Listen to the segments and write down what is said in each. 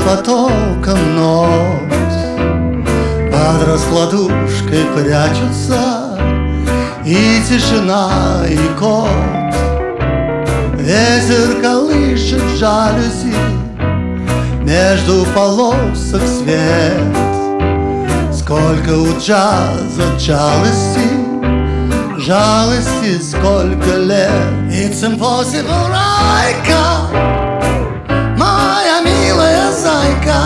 потоком нот. Под раскладушкой прячутся и тишина, и кот. Ветер колышет жалюзи, между полосок свет. Сколько у джаза жалости, жалости сколько лет. It's impossible, Райка, моя милая зайка,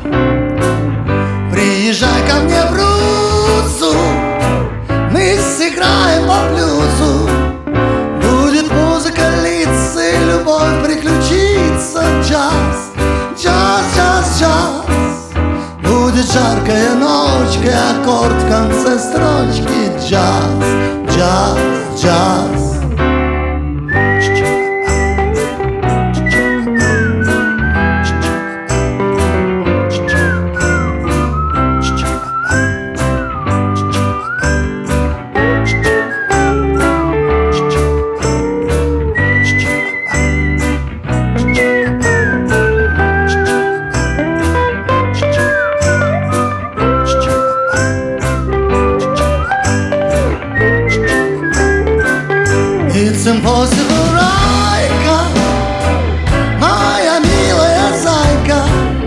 приезжай ко мне в Рузу, мы сыграем по блюзу. Будет музыка литься и любовь приключиться. Джаз, джаз, джаз, джаз. Будет жаркая ночка, аккорд в конце строчки. Джаз, джаз, джаз. It's impossible, Райка, моя милая зайка,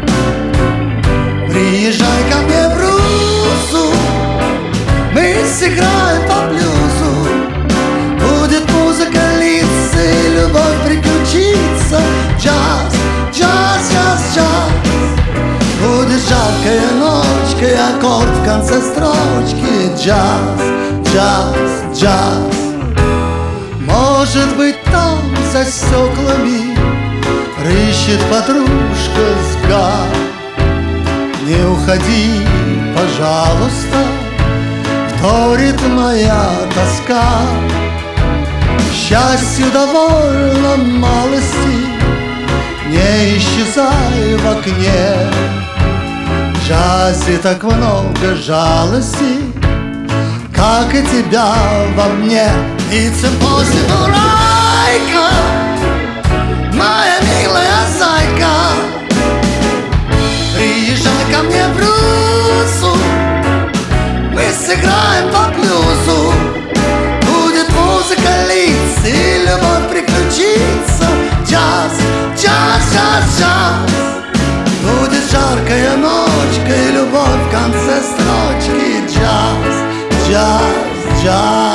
приезжай ко мне в Рузу, мы сыграем по блюзу. Будет музыка литься и любовь приключиться. Джаз, джаз, джаз, джаз. Будет жаркая ночка и аккорд в конце строчки. Джаз, джаз, джаз. Может быть, там за стеклами рыщет подружка сга. Не уходи, пожалуйста, вторит моя тоска. Счастью довольно малости, не исчезай в окне. В джазе так много жалости, как и тебя во мне. It's impossible, Райка, моя милая зайка, приезжай ко мне в Рузу, мы сыграем по блюзу. Будет музыка литься и любовь приключиться. Джаз, джаз, джаз, джаз. Будет жаркая ночка и любовь в конце строчки. Джаз, джаз, джаз.